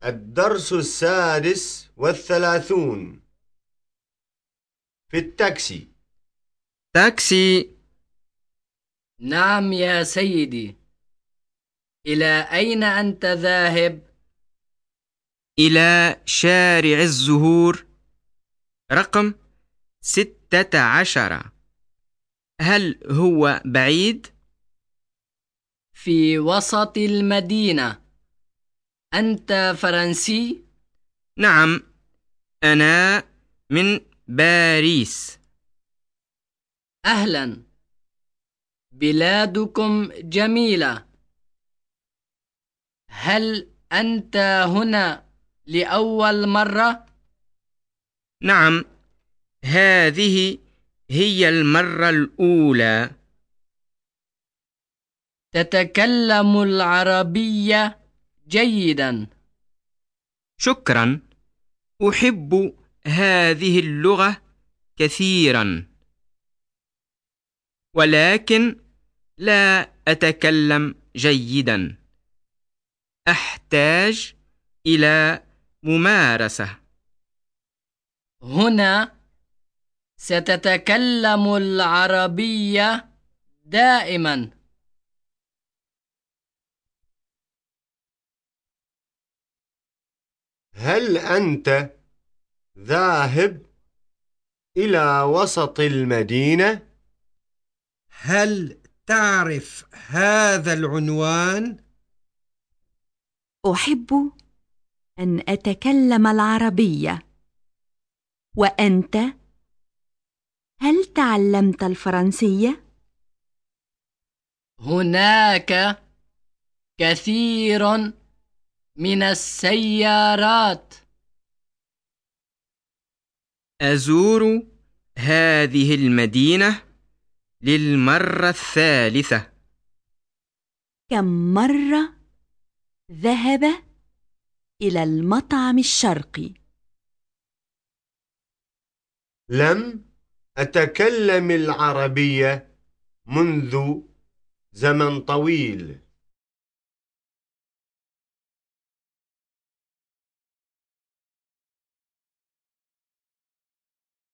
الدرس 36 في التاكسي. تاكسي. نعم يا سيدي. إلى أين أنت ذاهب؟ إلى شارع الزهور رقم 16. هل هو بعيد؟ في وسط المدينة. أنت فرنسي؟ نعم، أنا من باريس. أهلا، بلادكم جميلة. هل أنت هنا لأول مرة؟ نعم، هذه هي المرة الأولى. تتكلم العربية جيدا. شكرا، أحب هذه اللغة كثيرا، ولكن لا أتكلم جيدا. أحتاج إلى ممارسة. هنا ستتكلم العربية دائما. هل أنت ذاهب إلى وسط المدينة؟ هل تعرف هذا العنوان؟ أحب أن أتكلم العربية. وأنت؟ هل تعلمت الفرنسية؟ هناك كثير من السيارات. أزور هذه المدينة للمرة الثالثة. كم مرة ذهب إلى المطعم الشرقي؟ لم أتكلم العربية منذ زمن طويل.